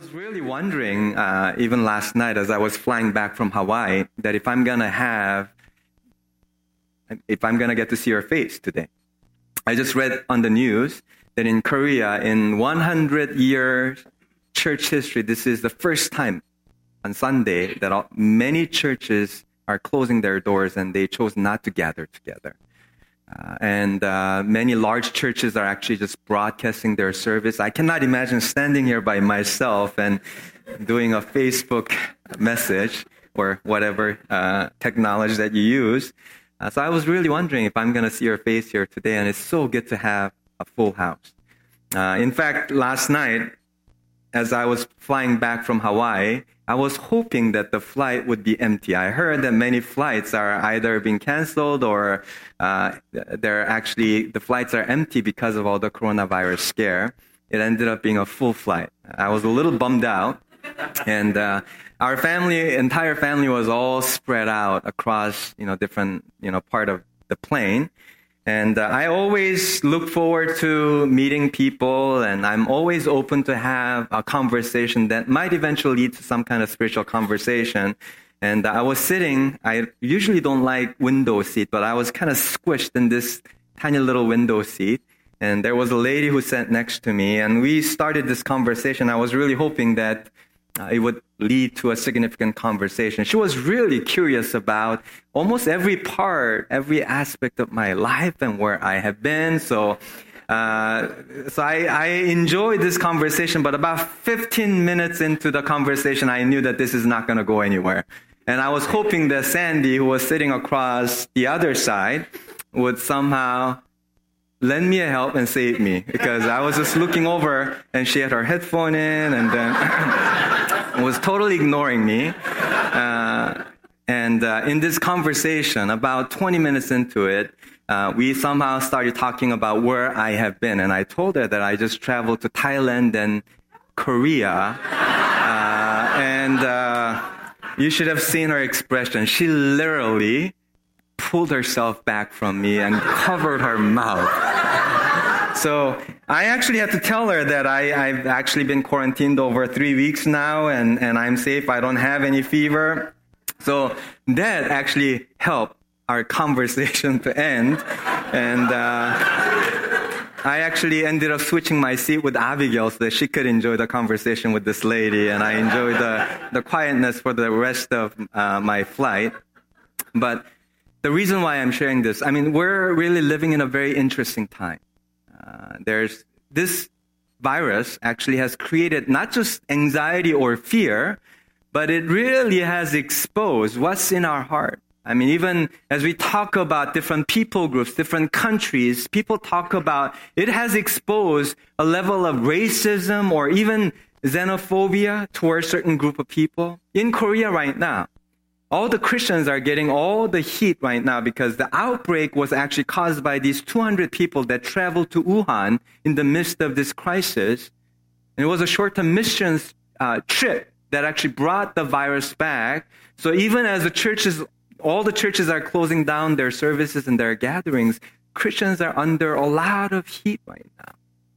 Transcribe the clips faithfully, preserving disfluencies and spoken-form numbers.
was really wondering, uh, even last night as I was flying back from Hawaii, that if I'm going to have, if I'm going to get to see your face today. I just read on the news that in Korea, in one hundred years church history, this is the first time on Sunday that all, many churches are closing their doors and they chose not to gather together. Uh, and uh, many large churches are actually just broadcasting their service. I cannot imagine standing here by myself and doing a Facebook message or whatever uh, technology that you use. Uh, so I was really wondering if I'm going to see your face here today, and it's so good to have a full house. Uh, in fact, last night, as I was flying back from Hawaii, I was hoping that the flight would be empty. I heard that many flights are either being canceled or uh, they're actually, the flights are empty because of all the coronavirus scare. It ended up being a full flight. I was a little bummed out. And uh, our family, entire family was all spread out across, you know, different, you know, part of the plane. And uh, I always look forward to meeting people, and I'm always open to have a conversation that might eventually lead to some kind of spiritual conversation. And uh, I was sitting, I usually don't like window seat, but I was kind of squished in this tiny little window seat. And there was a lady who sat next to me, and we started this conversation. I was really hoping that Uh, it would lead to a significant conversation. She was really curious about almost every part, every aspect of my life and where I have been. So, uh, so I, I enjoyed this conversation, but about fifteen minutes into the conversation, I knew that this is not going to go anywhere. And I was hoping that Sandy, who was sitting across the other side, would somehow lend me a help and save me, because I was just looking over and she had her headphone in and then was totally ignoring me. Uh, and uh, in this conversation, about twenty minutes into it, uh, we somehow started talking about where I have been. And I told her that I just traveled to Thailand and Korea. Uh, and uh, you should have seen her expression. She literally pulled herself back from me and covered her mouth. So I actually had to tell her that I, I've actually been quarantined over three weeks now, and, and I'm safe. I don't have any fever. So that actually helped our conversation to end. And uh, I actually ended up switching my seat with Abigail so that she could enjoy the conversation with this lady. And I enjoyed the, the quietness for the rest of uh, my flight. But the reason why I'm sharing this, I mean, we're really living in a very interesting time. Uh, there's this virus actually has created not just anxiety or fear, but it really has exposed what's in our heart. I mean, even as we talk about different people groups, different countries, people talk about, it has exposed a level of racism or even xenophobia towards a certain group of people. In Korea right now, all the Christians are getting all the heat right now because the outbreak was actually caused by these two hundred people that traveled to Wuhan in the midst of this crisis. And it was a short-term missions uh, trip that actually brought the virus back. So even as the churches, all the churches are closing down their services and their gatherings, Christians are under a lot of heat right now.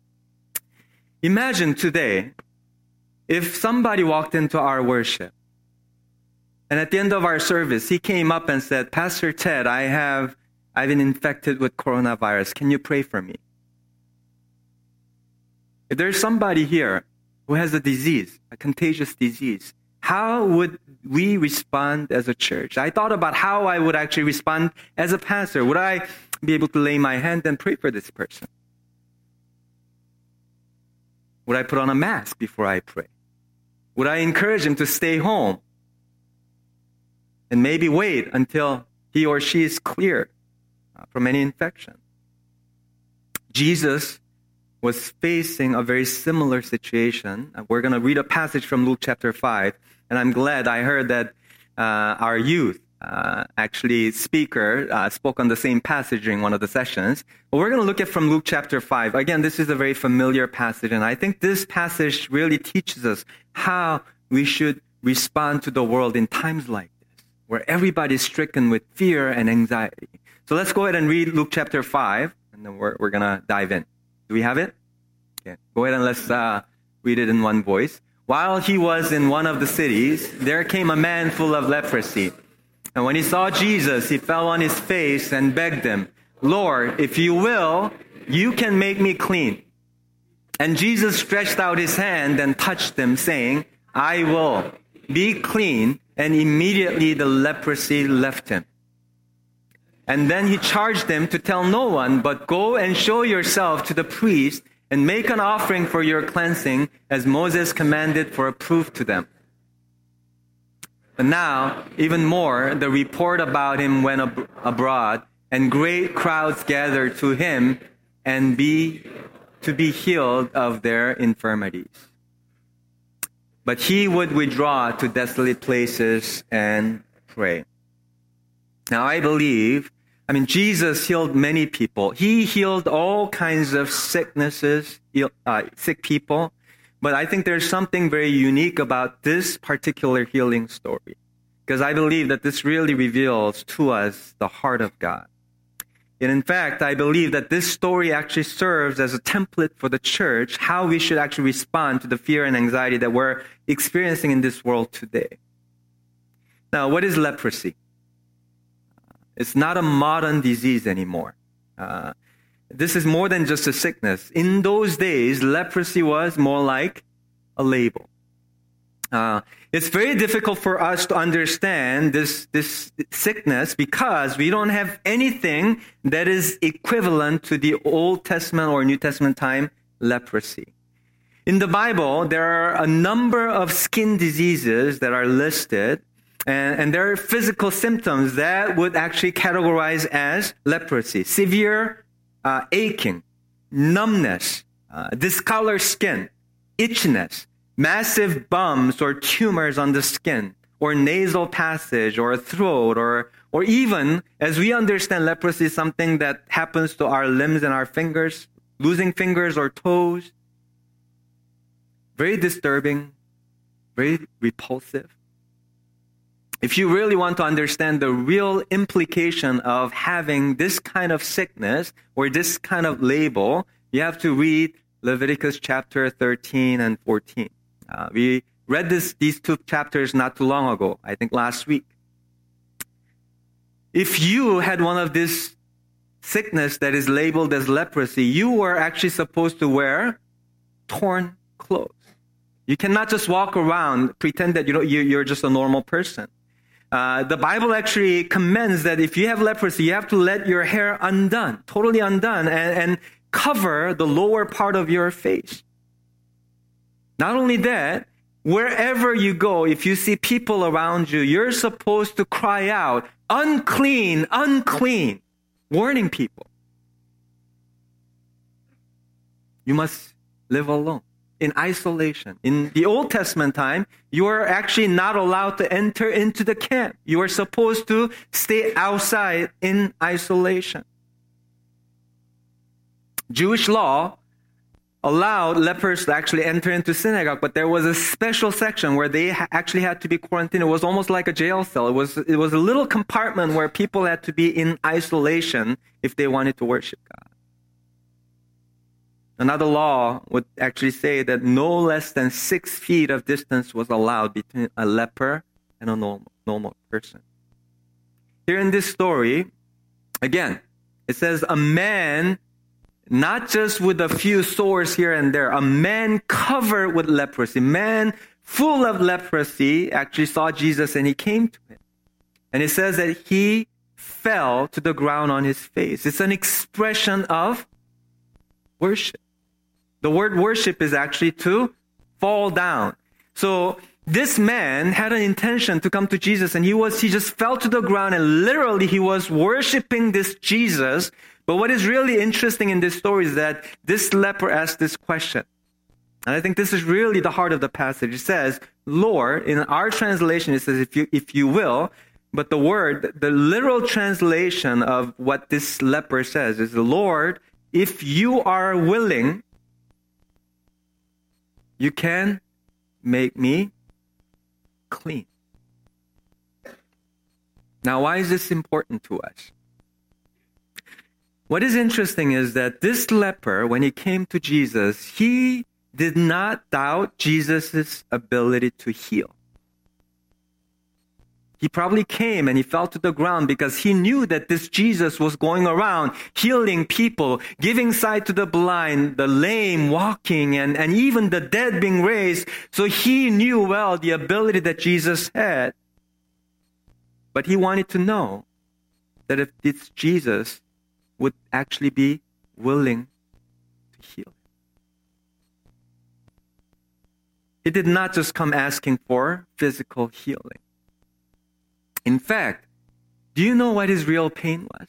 Imagine today, if somebody walked into our worship, and at the end of our service, he came up and said, Pastor Ted, I have, I've been infected with coronavirus. Can you pray for me? If there's somebody here who has a disease, a contagious disease, how would we respond as a church? I thought about how I would actually respond as a pastor. Would I be able to lay my hand and pray for this person? Would I put on a mask before I pray? Would I encourage him to stay home? And maybe wait until he or she is clear from any infection. Jesus was facing a very similar situation. We're going to read a passage from Luke chapter five. And I'm glad I heard that uh, our youth, uh, actually speaker, uh, spoke on the same passage during one of the sessions. But we're going to look at from Luke chapter five. Again, this is a very familiar passage. And I think this passage really teaches us how we should respond to the world in times like where everybody's stricken with fear and anxiety. So let's go ahead and read Luke chapter five, and then we're, we're going to dive in. Do we have it? Okay. Go ahead and let's uh, read it in one voice. while he was in one of the cities, there came a man full of leprosy. And when he saw Jesus, he fell on his face and begged him, "Lord, if you will, you can make me clean." And Jesus stretched out his hand and touched him, saying, "I will. Be clean." And immediately the leprosy left him. And then he charged them to tell no one, but go and show yourself to the priest and make an offering for your cleansing, as Moses commanded, for a proof to them. But now, even more, the report about him went ab- abroad, and great crowds gathered to him and be to be healed of their infirmities. But he would withdraw to desolate places and pray. Now, I believe, I mean, Jesus healed many people. He healed all kinds of sicknesses, uh, sick people. But I think there's something very unique about this particular healing story, because I believe that this really reveals to us the heart of God. And in fact, I believe that this story actually serves as a template for the church, how we should actually respond to the fear and anxiety that we're experiencing in this world today. Now, what is leprosy? It's not a modern disease anymore. Uh, this is more than just a sickness. In those days, leprosy was more like a label. Uh, it's very difficult for us to understand this, this sickness because we don't have anything that is equivalent to the Old Testament or New Testament time leprosy. In the Bible, there are a number of skin diseases that are listed, and, and there are physical symptoms that would actually categorize as leprosy. Severe uh, aching, numbness, uh, discolored skin, itchiness, massive bumps or tumors on the skin, or nasal passage, or throat, or or even, as we understand, leprosy is something that happens to our limbs and our fingers, losing fingers or toes. Very disturbing, very repulsive. If you really want to understand the real implication of having this kind of sickness or this kind of label, you have to read Leviticus chapter thirteen and fourteen. Uh, we read this, these two chapters not too long ago, I think last week. If you had one of this sickness that is labeled as leprosy, you were actually supposed to wear torn clothes. You cannot just walk around, pretend that you know, you're just a normal person. Uh, the Bible actually commends that if you have leprosy, you have to let your hair undone, totally undone, and, and cover the lower part of your face. Not only that, wherever you go, if you see people around you, you're supposed to cry out, "Unclean, unclean," warning people. You must live alone, in isolation. In the Old Testament time, you are actually not allowed to enter into the camp. You are supposed to stay outside in isolation. Jewish law allowed lepers to actually enter into synagogue, but there was a special section where they ha- actually had to be quarantined. It was almost like a jail cell. It was, it was a little compartment where people had to be in isolation if they wanted to worship God. Another law would actually say that no less than six feet of distance was allowed between a leper and a normal, normal person. Here in this story, again, it says a man, not just with a few sores here and there, a man covered with leprosy, man full of leprosy actually saw Jesus and he came to him. And it says that he fell to the ground on his face. It's an expression of worship. The word worship is actually to fall down. So this man had an intention to come to Jesus, and he was he just fell to the ground, and literally he was worshiping this Jesus. But what is really interesting in this story is that this leper asked this question. And I think this is really the heart of the passage. It says, "Lord," in our translation it says, if you if you will, but the word, the literal translation of what this leper says is, "Lord, if you are willing, you can make me clean." Now, why is this important to us? What is interesting is that this leper, when he came to Jesus, he did not doubt Jesus' ability to heal. He probably came and he fell to the ground because he knew that this Jesus was going around healing people, giving sight to the blind, the lame walking, and, and even the dead being raised. So he knew well the ability that Jesus had. But he wanted to know that if this Jesus would actually be willing to heal. He did not just come asking for physical healing. In fact, do you know what his real pain was?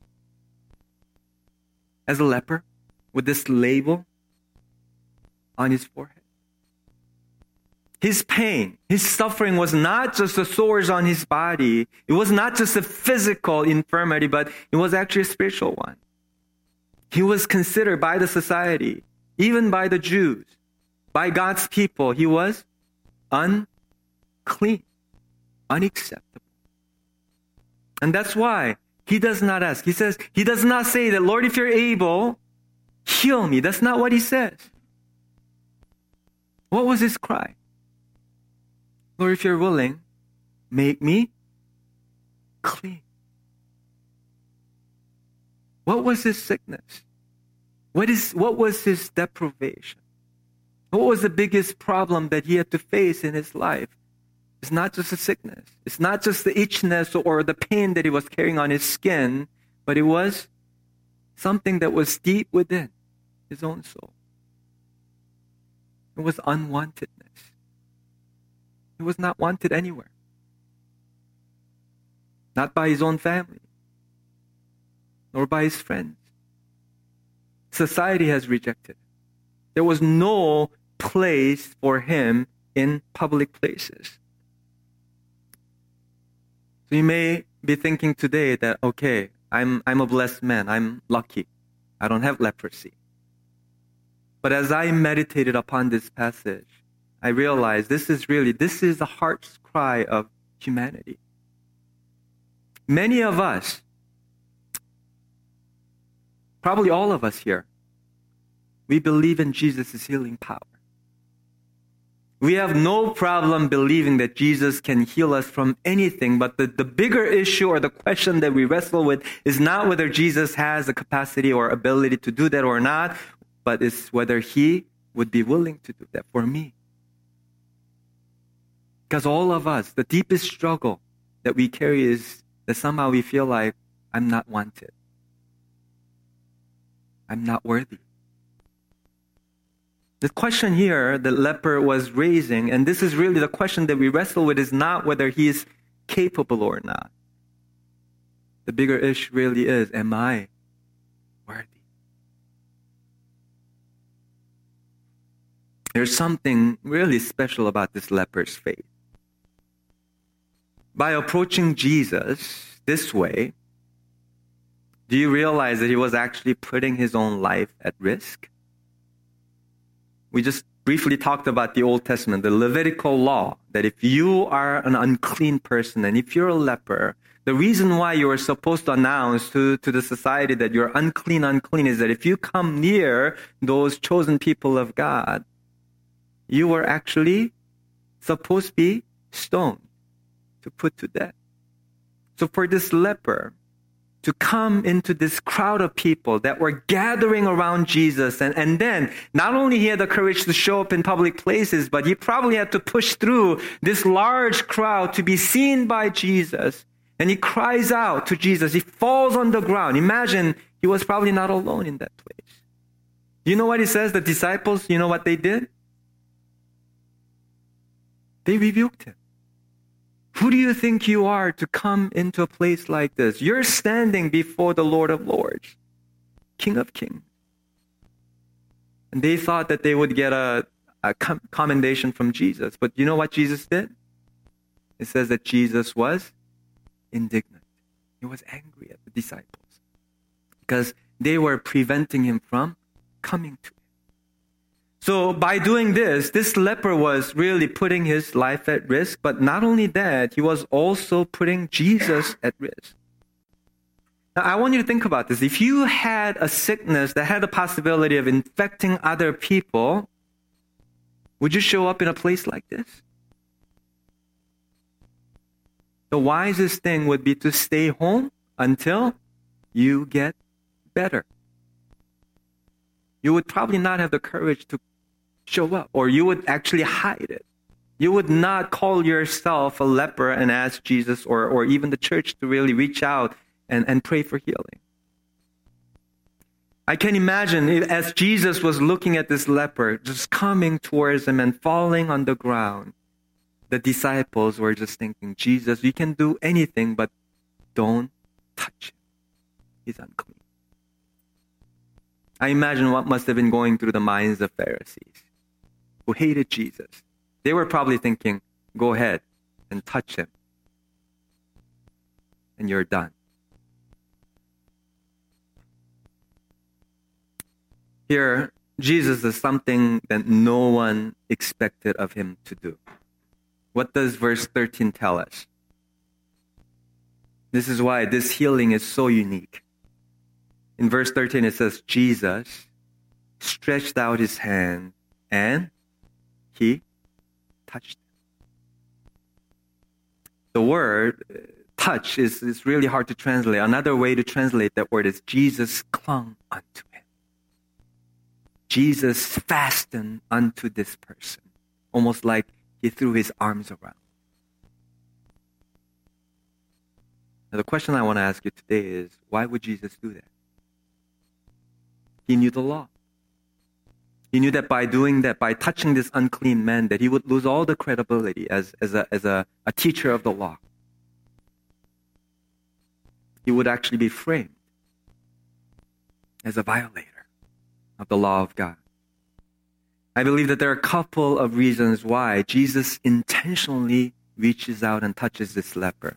As a leper, with this label on his forehead. His pain, his suffering was not just the sores on his body. It was not just a physical infirmity, but it was actually a spiritual one. He was considered by the society, even by the Jews, by God's people, he was unclean, unacceptable. And that's why he does not ask. He says, he does not say that, Lord, if you're able, heal me. That's not what he says. What was his cry? Lord, if you're willing, make me clean. What was his sickness? What is, what was his deprivation? What was the biggest problem that he had to face in his life? It's not just a sickness. It's not just the itchiness or the pain that he was carrying on his skin, but it was something that was deep within his own soul. It was unwantedness. He was not wanted anywhere. Not by his own family, nor by his friends. Society has rejected him. There was no place for him in public places. So you may be thinking today that, okay, I'm I'm a blessed man. I'm lucky. I don't have leprosy. But as I meditated upon this passage, I realized this is really, this is the heart's cry of humanity. Many of us, probably all of us here, we believe in Jesus' healing power. We have no problem believing that Jesus can heal us from anything, but the, the bigger issue or the question that we wrestle with is not whether Jesus has the capacity or ability to do that or not, but it's whether he would be willing to do that for me. Because all of us, the deepest struggle that we carry is that somehow we feel like, I'm not wanted. I'm not worthy. The question here the leper was raising, and this is really the question that we wrestle with, is not whether he is capable or not. The bigger issue really is, am I worthy? There's something really special about this leper's faith. By approaching Jesus this way, do you realize that he was actually putting his own life at risk? We just briefly talked about the Old Testament, the Levitical law, that if you are an unclean person and if you're a leper, the reason why you are supposed to announce to, to the society that you're unclean, unclean is that if you come near those chosen people of God, you were actually supposed to be stoned, to put to death. So for this leper to come into this crowd of people that were gathering around Jesus, and, and then not only he had the courage to show up in public places, but he probably had to push through this large crowd to be seen by Jesus. And he cries out to Jesus. He falls on the ground. Imagine he was probably not alone in that place. You know what he says? The disciples, you know what they did? They rebuked him. Who do you think you are to come into a place like this? You're standing before the Lord of Lords, King of Kings. And they thought that they would get a, a com- commendation from Jesus. But you know what Jesus did? It says that Jesus was indignant. He was angry at the disciples because they were preventing him from coming to him. So by doing this, this leper was really putting his life at risk. But not only that, he was also putting Jesus at risk. Now, I want you to think about this. If you had a sickness that had the possibility of infecting other people, Would you show up in a place like this? The wisest thing would be to stay home until you get better. You would probably not have the courage to show up, or you would actually hide it. You would not call yourself a leper and ask Jesus or, or even the church to really reach out and, and pray for healing. I can imagine as Jesus was looking at this leper, just coming towards him and falling on the ground, the disciples were just thinking, Jesus, you can do anything, but don't touch him. He's unclean. I imagine what must have been going through the minds of Pharisees who hated Jesus. They were probably thinking, go ahead and touch him, and you're done. Here, Jesus does something that no one expected of him to do. What does verse thirteen tell us? This is why this healing is so unique. In verse thirteen, it says, Jesus stretched out his hand and he touched him. The word touch is, is really hard to translate. Another way to translate that word is Jesus clung unto him. Jesus fastened unto this person, almost like he threw his arms around. Now, the question I want to ask you today is, why would Jesus do that? He knew the law. He knew that by doing that, by touching this unclean man, that he would lose all the credibility as, as, a, as a, a teacher of the law. He would actually be framed as a violator of the law of God. I believe that there are a couple of reasons why Jesus intentionally reaches out and touches this leper.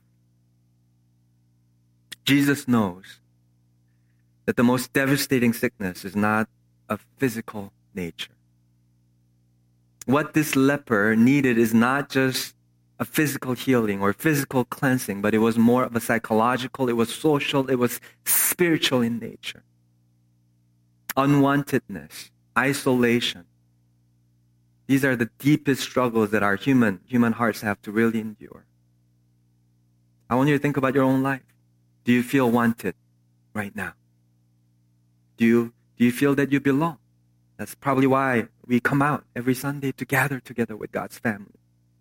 Jesus knows that the most devastating sickness is not of physical nature. What this leper needed is not just a physical healing or physical cleansing, but it was more of a psychological, it was social, it was spiritual in nature. Unwantedness, isolation. These are the deepest struggles that our human, human hearts have to really endure. I want you to think about your own life. Do you feel wanted right now? Do you, do you feel that you belong? That's probably why we come out every Sunday to gather together with God's family.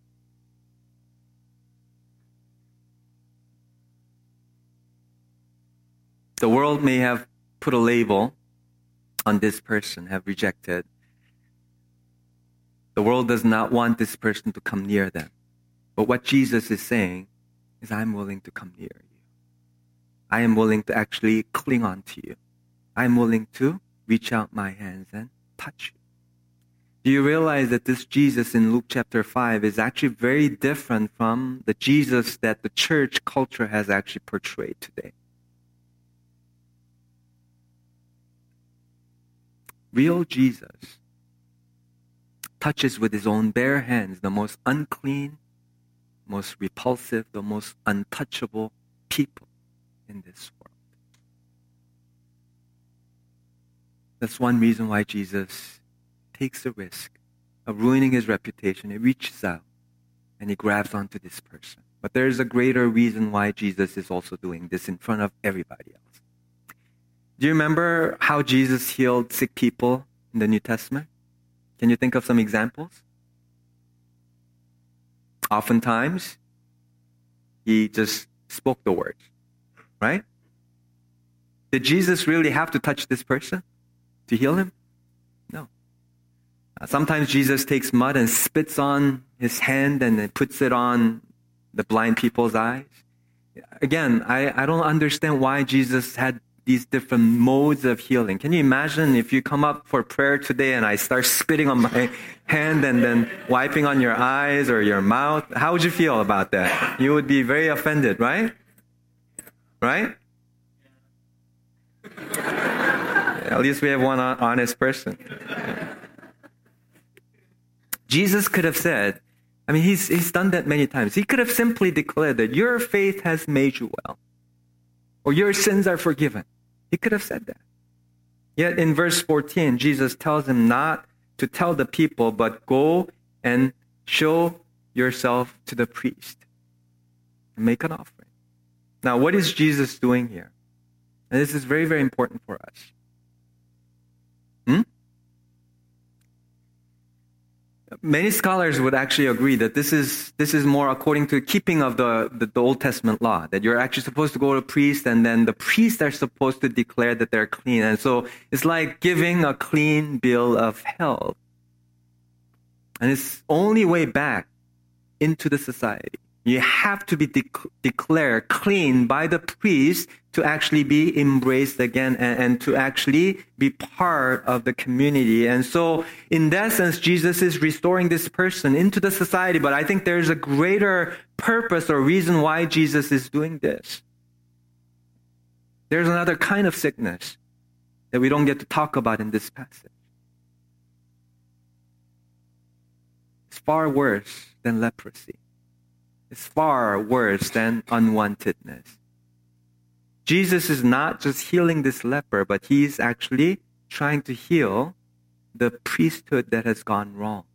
The world may have put a label on this person, have rejected. The world does not want this person to come near them. But what Jesus is saying is, I'm willing to come near you. I am willing to actually cling on to you. I'm willing to reach out my hands and touch you. Do you realize that this Jesus in Luke chapter five is actually very different from the Jesus that the church culture has actually portrayed today? Real Jesus touches with his own bare hands the most unclean, most repulsive, the most untouchable people in this world. That's one reason why Jesus takes the risk of ruining his reputation. He reaches out and he grabs onto this person. But there is a greater reason why Jesus is also doing this in front of everybody else. Do you remember how Jesus healed sick people in the New Testament? Can you think of some examples? Oftentimes, he just spoke the words, right? Did Jesus really have to touch this person to heal him? No. Uh, sometimes Jesus takes mud and spits on his hand and then puts it on the blind people's eyes. Again, I, I don't understand why Jesus had these different modes of healing. Can you imagine if you come up for prayer today and I start spitting on my hand and then wiping on your eyes or your mouth? How would you feel about that? You would be very offended, right? Right? At least we have one honest person. Jesus could have said, I mean, he's, he's done that many times. He could have simply declared that your faith has made you well, or your sins are forgiven. He could have said that. Yet in verse fourteen, Jesus tells him not to tell the people, but go and show yourself to the priest and make an offering. Now, what is Jesus doing here? And this is very, very important for us. Hmm? Many scholars would actually agree that this is this is more according to keeping of the, the, the Old Testament law, that you're actually supposed to go to a priest, and then the priests are supposed to declare that they're clean. And so it's like giving a clean bill of health. And it's only way back into the society. You have to be de- declared clean by the priest to actually be embraced again and, and to actually be part of the community. And so in that sense, Jesus is restoring this person into the society. But I think there's a greater purpose or reason why Jesus is doing this. There's another kind of sickness that we don't get to talk about in this passage. It's far worse than leprosy. It's far worse than unwantedness. Jesus is not just healing this leper, but he's actually trying to heal the priesthood that has gone wrong.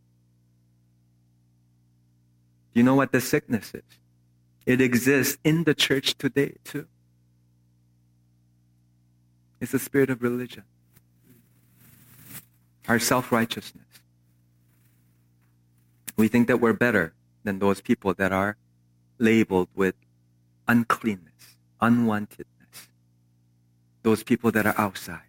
Do you know what the sickness is? It exists in the church today too. It's the spirit of religion. Our self-righteousness. We think that we're better than those people that are labeled with uncleanness, unwantedness. Those people that are outside.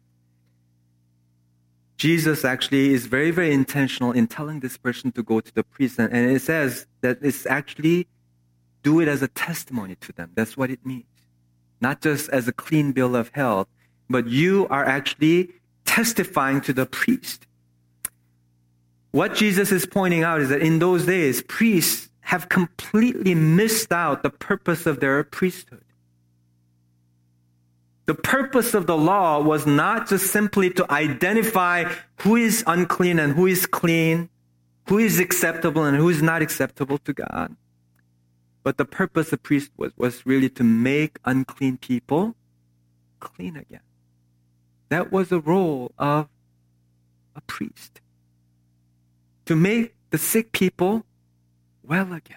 Jesus actually is very, very intentional in telling this person to go to the priest. And it says that it's actually do it as a testimony to them. That's what it means. Not just as a clean bill of health, but you are actually testifying to the priest. What Jesus is pointing out is that in those days, priests have completely missed out the purpose of their priesthood. The purpose of the law was not just simply to identify who is unclean and who is clean, who is acceptable and who is not acceptable to God. But the purpose of priesthood was, was really to make unclean people clean again. That was the role of a priest. To make the sick people well again.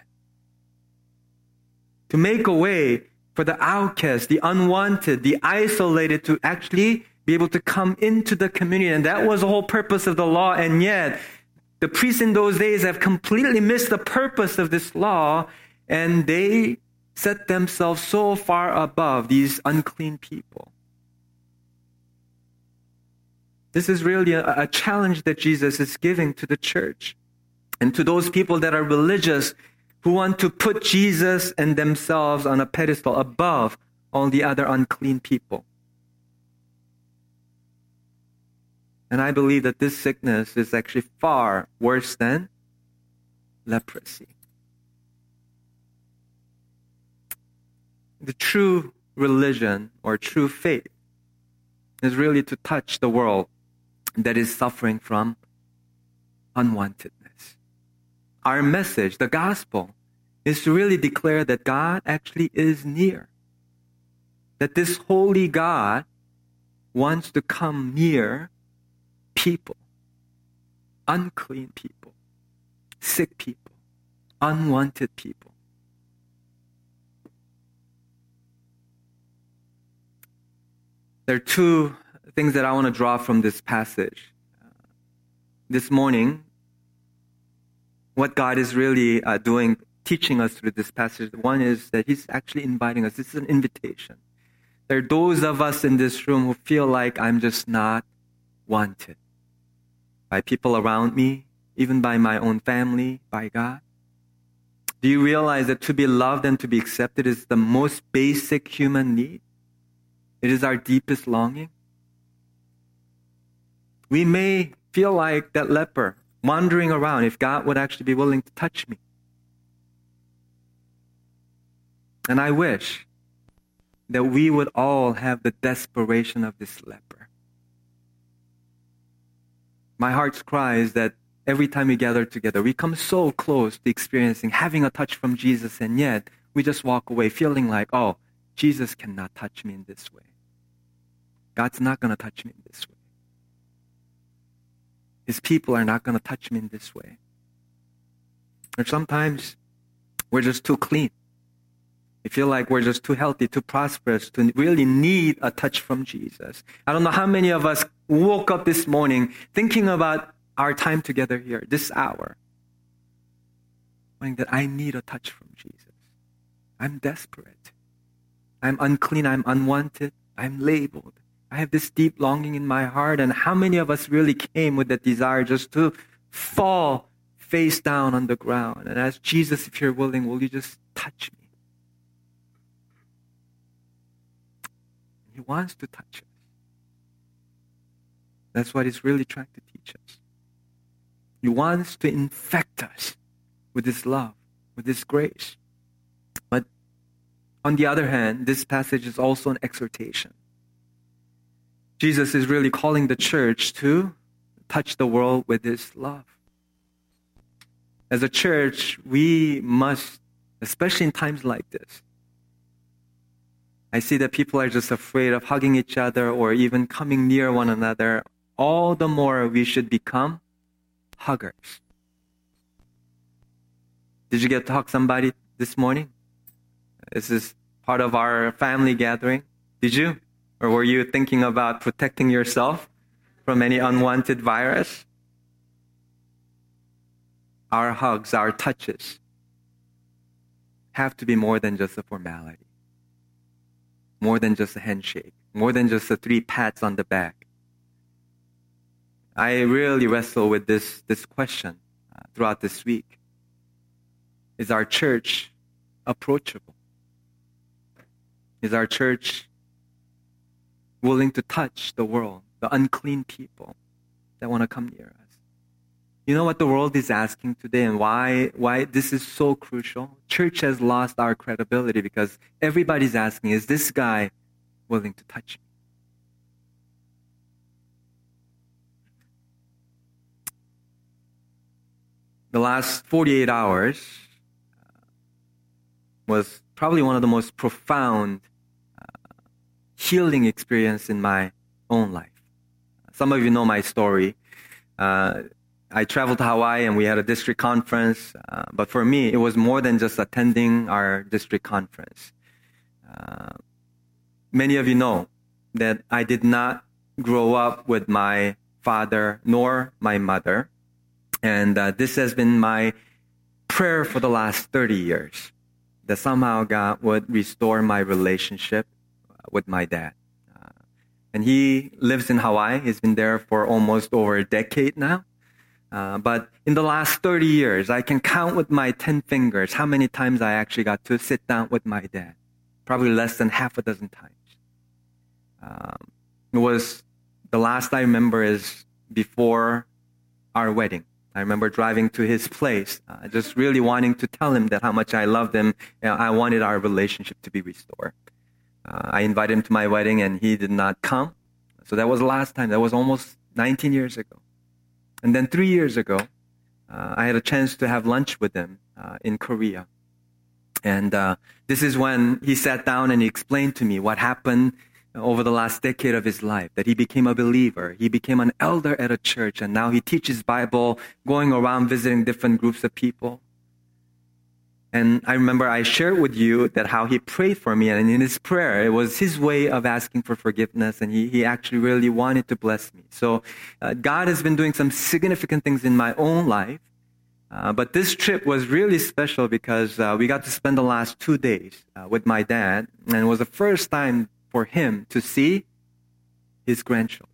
To make a way for the outcast, the unwanted, the isolated to actually be able to come into the community. And that was the whole purpose of the law. And yet, the priests in those days have completely missed the purpose of this law. And they set themselves so far above these unclean people. This is really a, a challenge that Jesus is giving to the church and to those people that are religious who want to put Jesus and themselves on a pedestal above all the other unclean people. And I believe that this sickness is actually far worse than leprosy. The true religion or true faith is really to touch the world that is suffering from unwantedness. Our message, the gospel, is to really declare that God actually is near. That this holy God wants to come near people, unclean people, sick people, unwanted people. There are two things that I want to draw from this passage. Uh, this morning, what God is really uh, doing, teaching us through this passage, one is that He's actually inviting us. This is an invitation. There are those of us in this room who feel like I'm just not wanted by people around me, even by my own family, by God. Do you realize that to be loved and to be accepted is the most basic human need? It is our deepest longing. We may feel like that leper wandering around if God would actually be willing to touch me. And I wish that we would all have the desperation of this leper. My heart's cry is that every time we gather together, we come so close to experiencing having a touch from Jesus, and yet we just walk away feeling like, oh, Jesus cannot touch me in this way. God's not going to touch me in this way. His people are not going to touch me in this way. Or sometimes we're just too clean. We feel like we're just too healthy, too prosperous to really need a touch from Jesus. I don't know how many of us woke up this morning thinking about our time together here, this hour, knowing that I need a touch from Jesus. I'm desperate. I'm unclean. I'm unwanted. I'm labeled. I have this deep longing in my heart. And how many of us really came with that desire just to fall face down on the ground and ask Jesus, if you're willing, will you just touch me? He wants to touch us. That's what he's really trying to teach us. He wants to infect us with his love, with his grace. But on the other hand, this passage is also an exhortation. Jesus is really calling the church to touch the world with his love. As a church, we must, especially in times like this, I see that people are just afraid of hugging each other or even coming near one another. All the more we should become huggers. Did you get to hug somebody this morning? This is part of our family gathering. Did you? Or were you thinking about protecting yourself from any unwanted virus? Our hugs, our touches have to be more than just a formality. More than just a handshake. More than just the three pats on the back. I really wrestle with this, this question uh, throughout this week. Is our church approachable? Is our church willing to touch the world, the unclean people that want to come near us? You know what the world is asking today and why, why this is so crucial? Church has lost our credibility because everybody's asking, is this guy willing to touch me? The last forty-eight hours was probably one of the most profound uh, healing experience in my own life. Some of you know my story. Uh, I traveled to Hawaii and we had a district conference. Uh, but for me, it was more than just attending our district conference. Uh, many of you know that I did not grow up with my father nor my mother. And uh, this has been my prayer for the last thirty years, that somehow God would restore my relationship with my dad. Uh, and he lives in Hawaii. He's been there for almost over a decade now. Uh, but in the last thirty years, I can count with my ten fingers how many times I actually got to sit down with my dad. Probably less than half a dozen times. Um, it was, the last I remember is before our wedding. I remember driving to his place, uh, just really wanting to tell him that how much I loved him. You know, I wanted our relationship to be restored. Uh, I invited him to my wedding and he did not come. So that was the last time. That was almost nineteen years ago. And then three years ago, uh, I had a chance to have lunch with him uh, in Korea. And uh, this is when he sat down and he explained to me what happened over the last decade of his life, that he became a believer. He became an elder at a church, and now he teaches Bible, going around visiting different groups of people. And I remember I shared with you that how he prayed for me, and in his prayer, it was his way of asking for forgiveness, and he, he actually really wanted to bless me. So uh, God has been doing some significant things in my own life, uh, but this trip was really special because uh, we got to spend the last two days uh, with my dad, and it was the first time for him to see his grandchildren.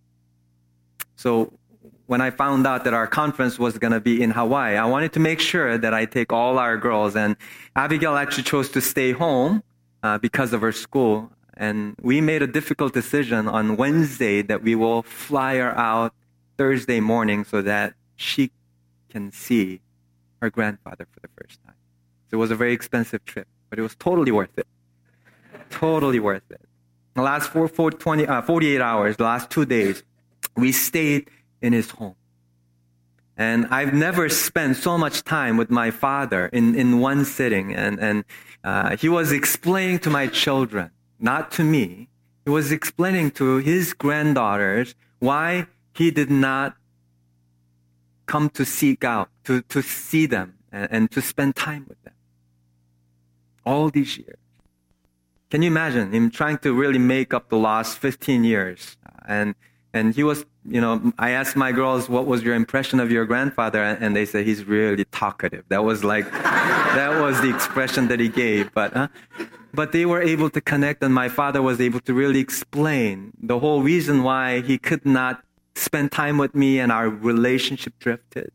So when I found out that our conference was going to be in Hawaii, I wanted to make sure that I take all our girls. And Abigail actually chose to stay home uh, because of her school. And we made a difficult decision on Wednesday that we will fly her out Thursday morning so that she can see her grandfather for the first time. So it was a very expensive trip, but it was totally worth it. Totally worth it. The last four, four, twenty, uh, forty-eight hours, the last two days, we stayed in his home. And I've never spent so much time with my father in, in one sitting. And, and uh, he was explaining to my children, not to me, he was explaining to his granddaughters why he did not come to seek out, to, to see them and, and to spend time with them. All these years. Can you imagine him trying to really make up the lost fifteen years? And and he was, you know, I asked my girls, what was your impression of your grandfather? And they said, he's really talkative. That was like, that was the expression that he gave. But, huh? But they were able to connect, and my father was able to really explain the whole reason why he could not spend time with me and our relationship drifted.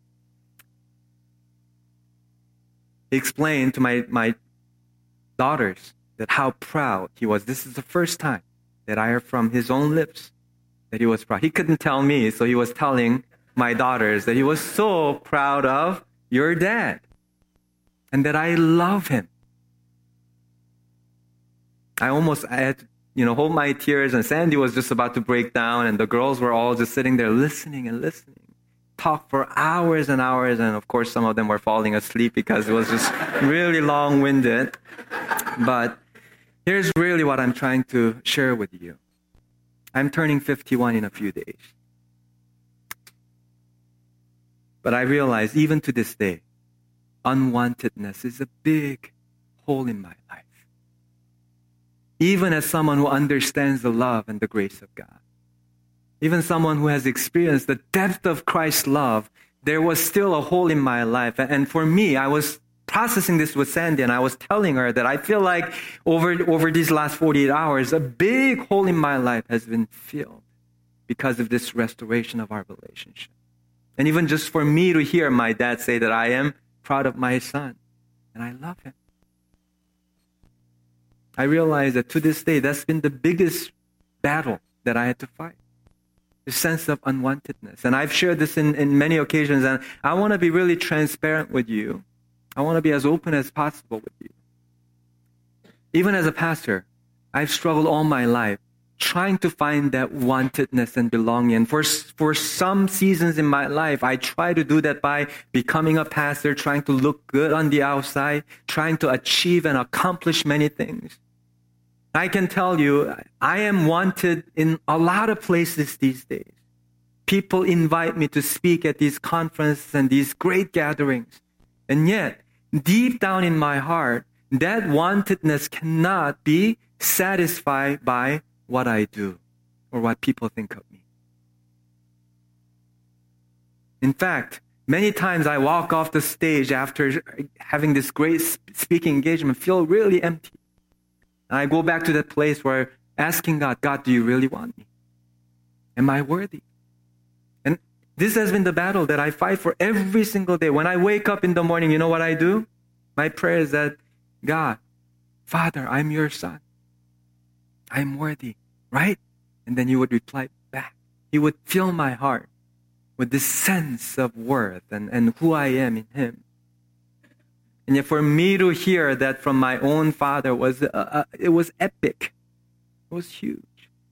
He explained to my, my daughters that how proud he was. This is the first time that I heard from his own lips that he was proud. He couldn't tell me, so he was telling my daughters that he was so proud of your dad and that I love him. I almost I had to, you know, hold my tears, and Sandy was just about to break down, and the girls were all just sitting there listening and listening. Talk for hours and hours, and of course some of them were falling asleep because it was just really long-winded. But here's really what I'm trying to share with you. I'm turning fifty-one in a few days. But I realize even to this day, unwantedness is a big hole in my life. Even as someone who understands the love and the grace of God. Even someone who has experienced the depth of Christ's love, there was still a hole in my life. And for me, I was processing this with Sandy, and I was telling her that I feel like over, over these last forty-eight hours, a big hole in my life has been filled because of this restoration of our relationship. And even just for me to hear my dad say that I am proud of my son and I love him. I realized that to this day, that's been the biggest battle that I had to fight. The sense of unwantedness. And I've shared this in, in many occasions, and I want to be really transparent with you. I want to be as open as possible with you. Even as a pastor, I've struggled all my life trying to find that wantedness and belonging. And for, for some seasons in my life, I try to do that by becoming a pastor, trying to look good on the outside, trying to achieve and accomplish many things. I can tell you, I am wanted in a lot of places these days. People invite me to speak at these conferences and these great gatherings. And yet, deep down in my heart, that wantedness cannot be satisfied by what I do or what people think of me. In fact, many times I walk off the stage after having this great speaking engagement, feel really empty. And I go back to that place where asking God, God, do you really want me? Am I worthy? And this has been the battle that I fight for every single day. When I wake up in the morning, you know what I do? My prayer is that, God, Father, I'm your son. I'm worthy, right? And then you would reply back. You would fill my heart with this sense of worth and, and who I am in him. And yet for me to hear that from my own father, was uh, uh, it was epic. It was huge.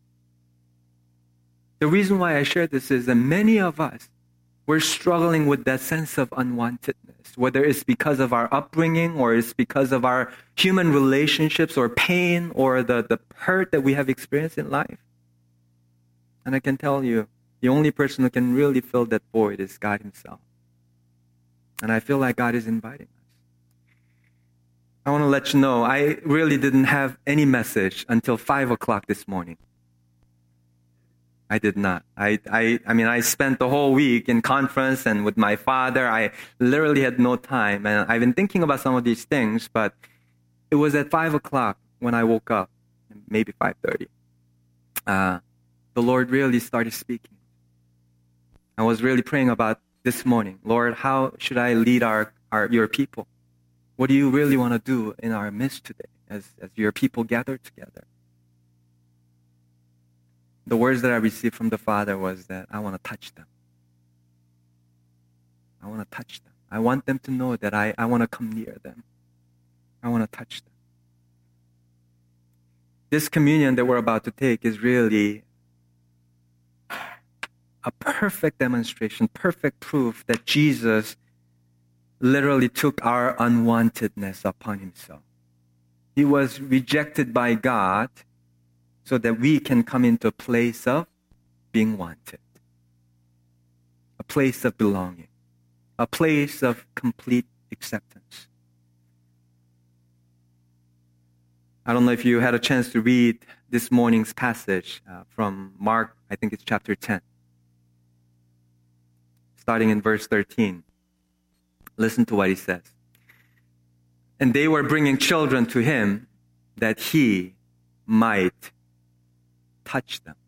The reason why I share this is that many of us, we're struggling with that sense of unwantedness, whether it's because of our upbringing or it's because of our human relationships or pain or the, the hurt that we have experienced in life. And I can tell you, the only person who can really fill that void is God himself. And I feel like God is inviting us. I want to let you know, I really didn't have any message until five o'clock this morning. I did not. I, I, I mean, I spent the whole week in conference and with my father. I literally had no time. And I've been thinking about some of these things, but it was at five o'clock when I woke up, maybe five thirty. Uh, the Lord really started speaking. I was really praying about this morning. Lord, how should I lead our, our your people? What do you really want to do in our midst today as, as your people gather together? The words that I received from the Father was that I want to touch them. I want to touch them. I want them to know that I, I want to come near them. I want to touch them. This communion that we're about to take is really a perfect demonstration, perfect proof that Jesus literally took our unwantedness upon himself. He was rejected by God so that we can come into a place of being wanted, a place of belonging. a place of complete acceptance. I don't know if you had a chance to read this morning's passage uh, from Mark, I think it's chapter ten. Starting in verse thirteen. Listen to what he says. And they were bringing children to him that he might touch them.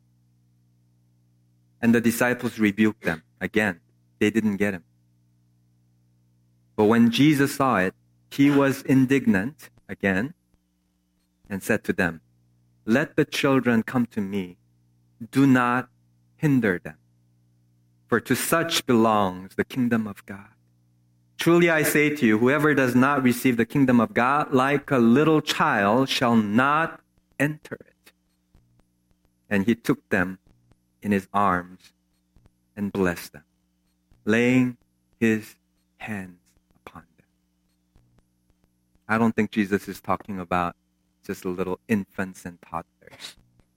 And the disciples rebuked them. Again, they didn't get him. But when Jesus saw it, he was indignant again and said to them, "Let the children come to me. Do not hinder them. For to such belongs the kingdom of God. Truly I say to you, whoever does not receive the kingdom of God like a little child shall not enter it." And he took them in his arms and blessed them, laying his hands upon them. I don't think Jesus is talking about just little infants and toddlers.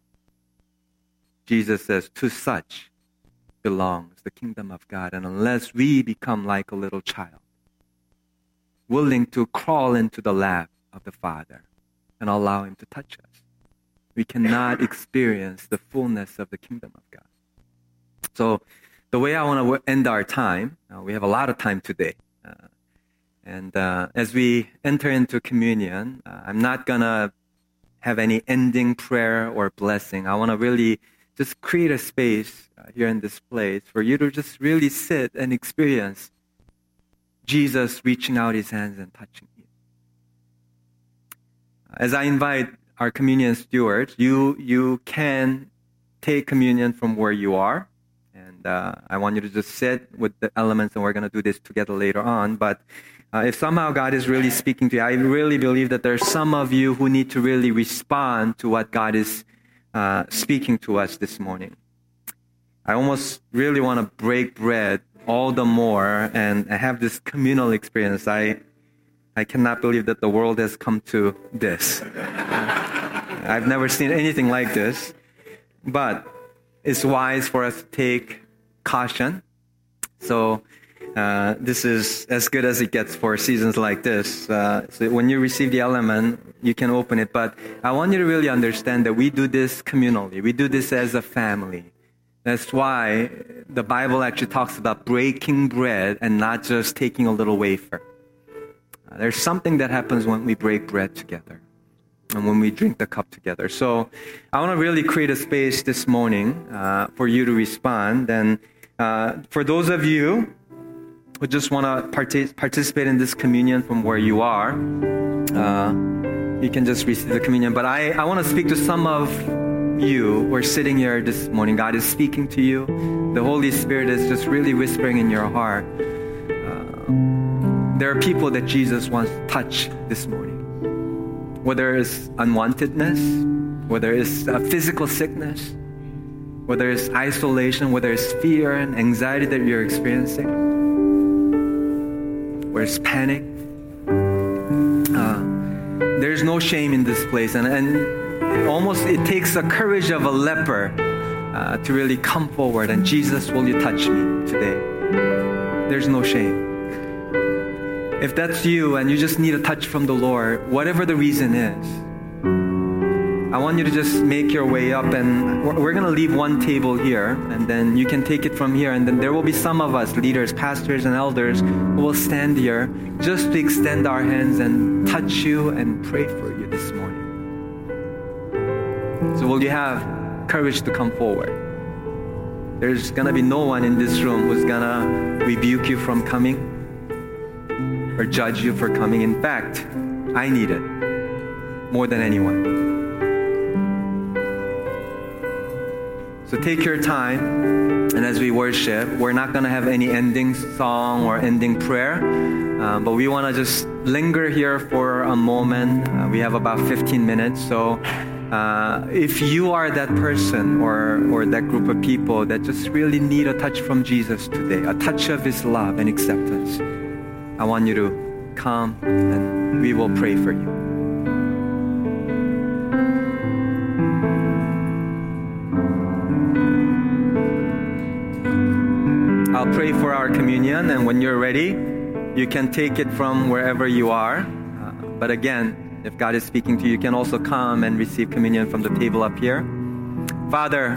Jesus says, to such belongs the kingdom of God. And unless we become like a little child, willing to crawl into the lap of the Father and allow him to touch us, we cannot experience the fullness of the kingdom of God. So the way I want to end our time, uh, we have a lot of time today. Uh, and uh, as we enter into communion, uh, I'm not going to have any ending prayer or blessing. I want to really just create a space uh, here in this place for you to just really sit and experience Jesus reaching out his hands and touching you. As I invite our communion stewards, you you can take communion from where you are. And uh, I want you to just sit with the elements, and we're going to do this together later on. But uh, if somehow God is really speaking to you, I really believe that there's some of you who need to really respond to what God is uh, speaking to us this morning. I almost really want to break bread all the more and have this communal experience. I I cannot believe that the world has come to this. I've never seen anything like this. But it's wise for us to take caution. So uh, this is as good as it gets for seasons like this. Uh, so when you receive the element, you can open it. But I want you to really understand that we do this communally. We do this as a family. That's why the Bible actually talks about breaking bread and not just taking a little wafer. Uh, there's something that happens when we break bread together and when we drink the cup together. So I want to really create a space this morning uh, for you to respond. And uh, for those of you who just want to partic- participate in this communion from where you are, uh, you can just receive the communion. But I, I want to speak to some of you who are sitting here this morning. God is speaking to you. The Holy Spirit is just really whispering in your heart. Uh, there are people that Jesus wants to touch this morning. Whether it's unwantedness, whether it's a physical sickness, whether it's isolation, whether it's fear and anxiety that you're experiencing, whether it's panic. Uh, there's no shame in this place. And, and almost it takes the courage of a leper uh, to really come forward and Jesus, will you touch me today? There's no shame. If that's you and you just need a touch from the Lord, whatever the reason is, I want you to just make your way up, and we're, we're going to leave one table here, and then you can take it from here, and then there will be some of us, leaders, pastors, and elders, who will stand here just to extend our hands and touch you and pray for you this morning. So will you have courage to come forward? There's going to be no one in this room who's going to rebuke you from coming or judge you for coming. In fact, I need it more than anyone. So take your time, and as we worship, we're not going to have any ending song or ending prayer, um, but we want to just linger here for a moment. Uh, we have about fifteen minutes, so uh, if you are that person or, or that group of people that just really need a touch from Jesus today, a touch of his love and acceptance, I want you to come and we will pray for you. I'll I'll pray for our communion, and when you're ready, you can take it from wherever you are. Uh, but again, if God is speaking to you, you can also come and receive communion from the table up here. Father,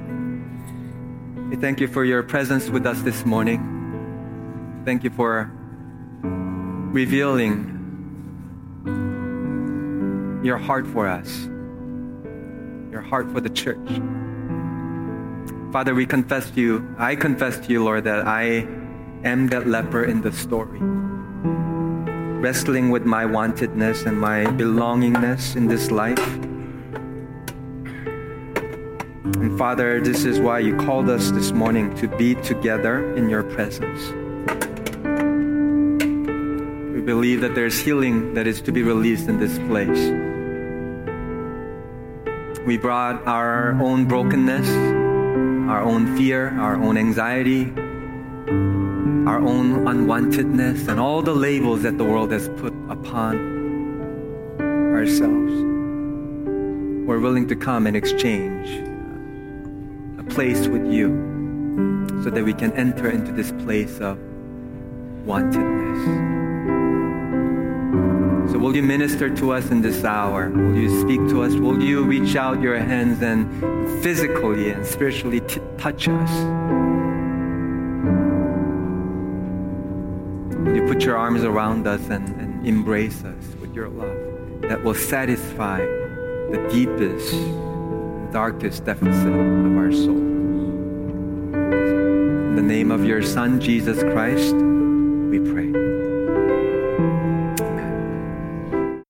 we thank you for your presence with us this morning. Thank you for revealing your heart for us, your heart for the church. Father, we confess to you, I confess to you, Lord, that I am that leper in the story, wrestling with my wantedness and my belongingness in this life. And Father, this is why you called us this morning to be together in your presence. We believe that there's healing that is to be released in this place. We brought our own brokenness, our own fear, our own anxiety, our own unwantedness, and all the labels that the world has put upon ourselves. We're willing to come and exchange a place with you so that we can enter into this place of wantedness. So will you minister to us in this hour? Will you speak to us? Will you reach out your hands and physically and spiritually t- touch us? Will you put your arms around us and, and embrace us with your love that will satisfy the deepest, darkest deficit of our soul? In the name of your Son, Jesus Christ, we pray.